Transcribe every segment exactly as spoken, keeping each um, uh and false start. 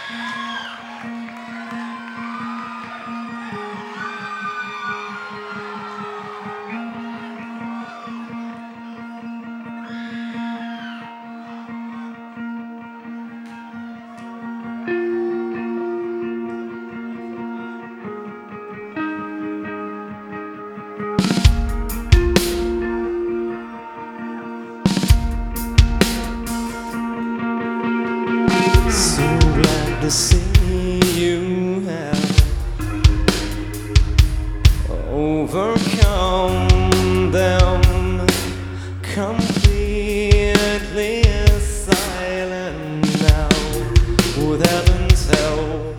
So glad to see you have overcome them, completely silent now. With heaven's help,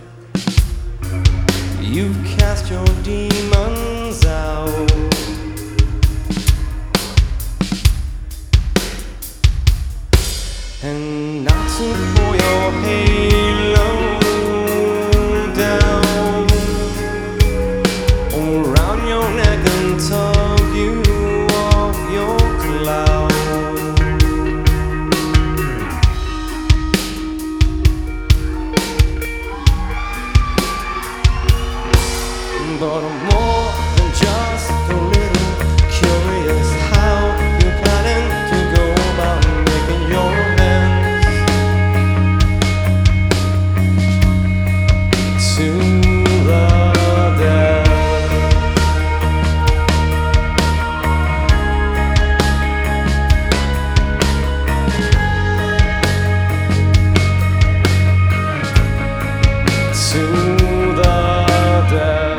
you've cast your demons out. And not to pull your halo down around your neck and tug you off your cloud. But I'm more than just a little curious how you're planning to go about making your to the death. To the death.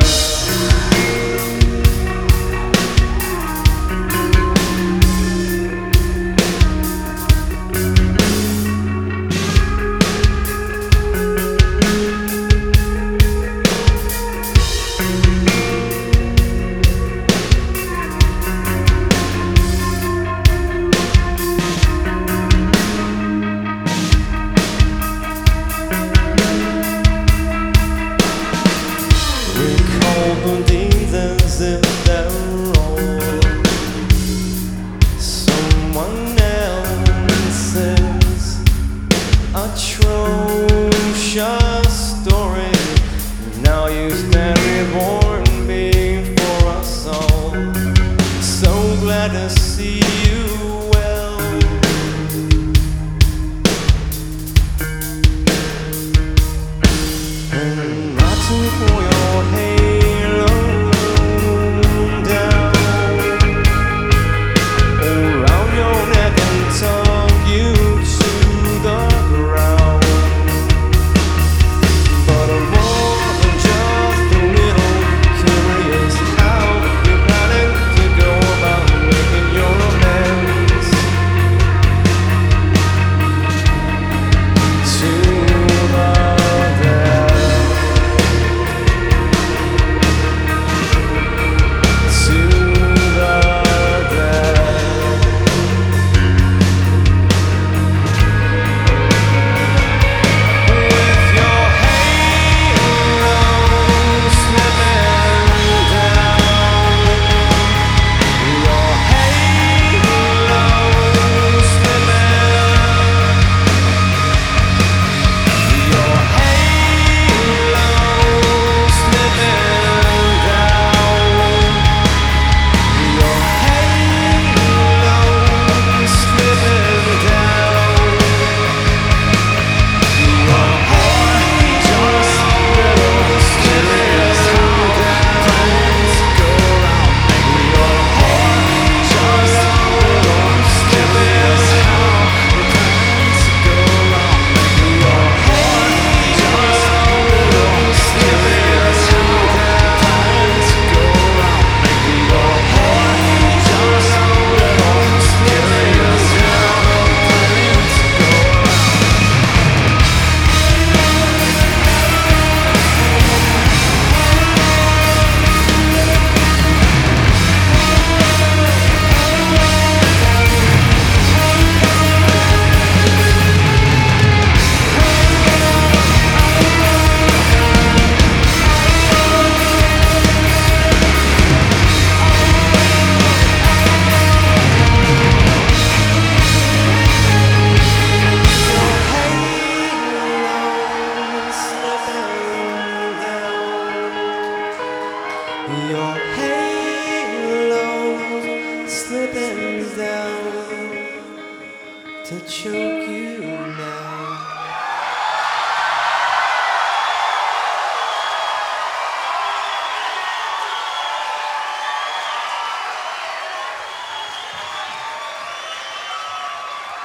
Deeds as if they're all someone else's atrocious story. Now you stand reborn before us all. So glad to see you well. And not to pour your hate you